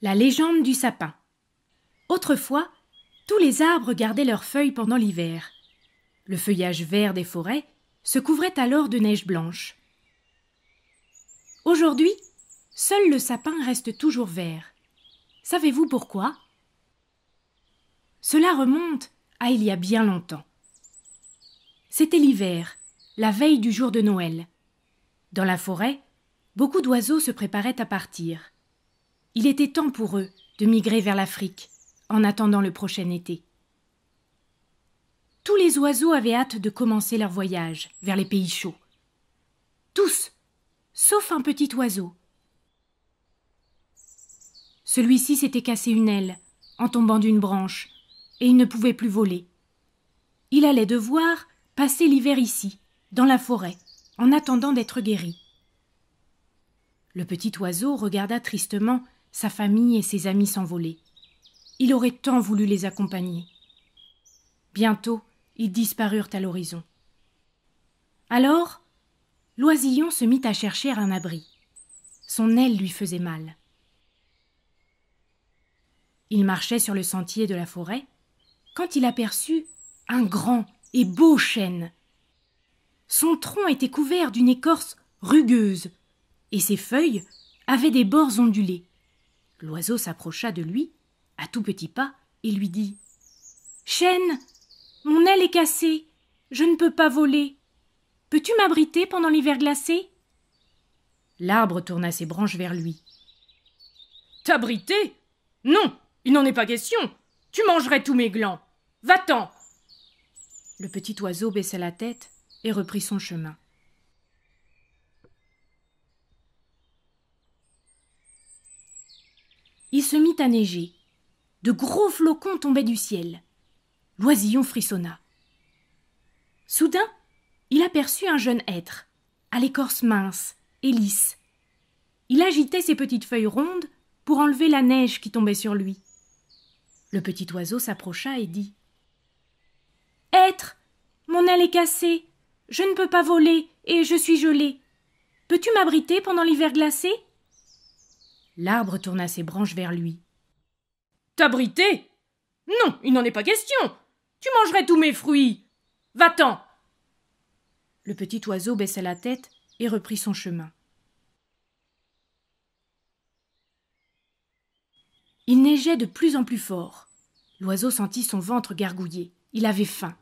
La légende du sapin. Autrefois, tous les arbres gardaient leurs feuilles pendant l'hiver. Le feuillage vert des forêts se couvrait alors de neige blanche. Aujourd'hui, seul le sapin reste toujours vert. Savez-vous pourquoi ? Cela remonte à il y a bien longtemps. C'était l'hiver, la veille du jour de Noël. Dans la forêt, beaucoup d'oiseaux se préparaient à partir. Il était temps pour eux de migrer vers l'Afrique, en attendant le prochain été. Tous les oiseaux avaient hâte de commencer leur voyage vers les pays chauds. Tous, sauf un petit oiseau. Celui-ci s'était cassé une aile en tombant d'une branche et il ne pouvait plus voler. Il allait devoir passer l'hiver ici, dans la forêt, en attendant d'être guéri. Le petit oiseau regarda tristement sa famille et ses amis s'envoler. Il aurait tant voulu les accompagner. Bientôt, ils disparurent à l'horizon. Alors, l'oisillon se mit à chercher un abri. Son aile lui faisait mal. Il marchait sur le sentier de la forêt quand il aperçut un grand et beau chêne. Son tronc était couvert d'une écorce rugueuse et ses feuilles avaient des bords ondulés. L'oiseau s'approcha de lui, à tout petits pas, et lui dit « Chêne, mon aile est cassée, je ne peux pas voler. Peux-tu m'abriter pendant l'hiver glacé ?» L'arbre tourna ses branches vers lui. « T'abriter ? Non, il n'en est pas question. Tu mangerais tous mes glands. Va-t'en !» Le petit oiseau baissa la tête et reprit son chemin. Il se mit à neiger. De gros flocons tombaient du ciel. L'oisillon frissonna. Soudain, il aperçut un jeune hêtre, à l'écorce mince et lisse. Il agitait ses petites feuilles rondes pour enlever la neige qui tombait sur lui. Le petit oiseau s'approcha et dit « Hêtre, mon aile est cassée, je ne peux pas voler et je suis gelé. Peux-tu m'abriter pendant l'hiver glacé ?» L'arbre tourna ses branches vers lui. « T'abriter ? Non, il n'en est pas question. Tu mangerais tous mes fruits. Va-t'en !» Le petit oiseau baissa la tête et reprit son chemin. Il neigeait de plus en plus fort. L'oiseau sentit son ventre gargouiller. Il avait faim.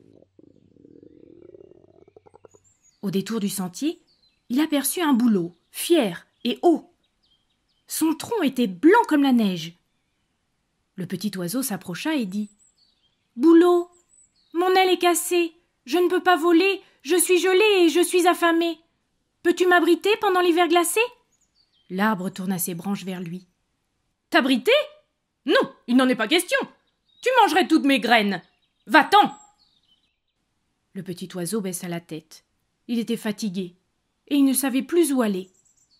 Au détour du sentier, il aperçut un bouleau, fier et haut. Son tronc était blanc comme la neige. Le petit oiseau s'approcha et dit « Bouleau, mon aile est cassée, je ne peux pas voler, je suis gelé et je suis affamé. Peux-tu m'abriter pendant l'hiver glacé ?» L'arbre tourna ses branches vers lui. « T'abriter ? Non, il n'en est pas question. Tu mangerais toutes mes graines. Va-t'en !» Le petit oiseau baissa la tête. Il était fatigué et il ne savait plus où aller.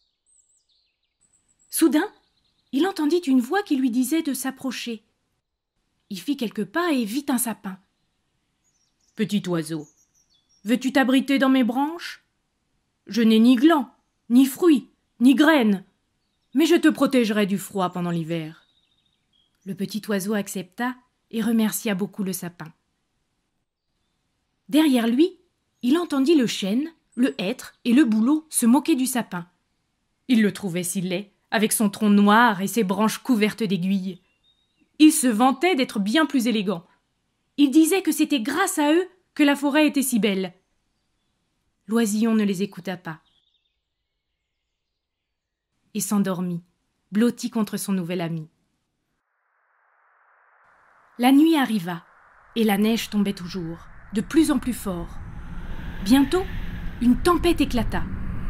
Soudain, il entendit une voix qui lui disait de s'approcher. Il fit quelques pas et vit un sapin. « Petit oiseau, veux-tu t'abriter dans mes branches ? Je n'ai ni glands, ni fruits, ni graines, mais je te protégerai du froid pendant l'hiver. » Le petit oiseau accepta et remercia beaucoup le sapin. Derrière lui, il entendit le chêne, le hêtre et le bouleau se moquer du sapin. Il le trouvait si laid, avec son tronc noir et ses branches couvertes d'aiguilles. Il se vantait d'être bien plus élégant. Il disait que c'était grâce à eux que la forêt était si belle. L'oisillon ne les écouta pas et s'endormit, blotti contre son nouvel ami. La nuit arriva et la neige tombait toujours, de plus en plus fort. Bientôt, une tempête éclata.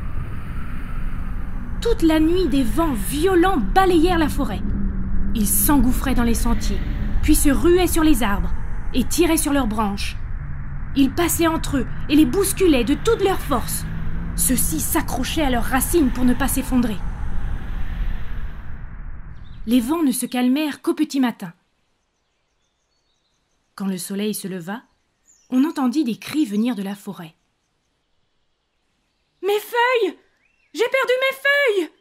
Toute la nuit, des vents violents balayèrent la forêt. Ils s'engouffraient dans les sentiers, puis se ruaient sur les arbres et tiraient sur leurs branches. Ils passaient entre eux et les bousculaient de toute leur force. Ceux-ci s'accrochaient à leurs racines pour ne pas s'effondrer. Les vents ne se calmèrent qu'au petit matin. Quand le soleil se leva, on entendit des cris venir de la forêt. « Mes feuilles ! J'ai perdu mes feuilles !»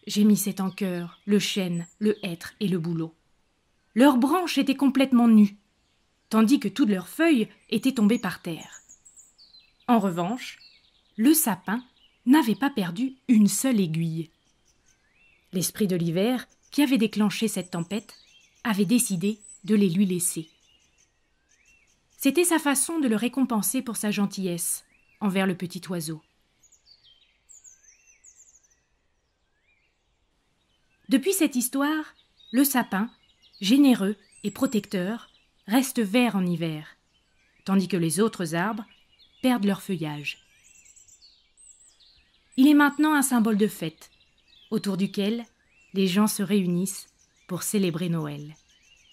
gémissaient en chœur le chêne, le hêtre et le bouleau. Leurs branches étaient complètement nues, tandis que toutes leurs feuilles étaient tombées par terre. En revanche, le sapin n'avait pas perdu une seule aiguille. L'esprit de l'hiver, qui avait déclenché cette tempête, avait décidé de les lui laisser. C'était sa façon de le récompenser pour sa gentillesse envers le petit oiseau. Depuis cette histoire, le sapin, généreux et protecteur, reste vert en hiver, tandis que les autres arbres perdent leur feuillage. Il est maintenant un symbole de fête, autour duquel les gens se réunissent pour célébrer Noël.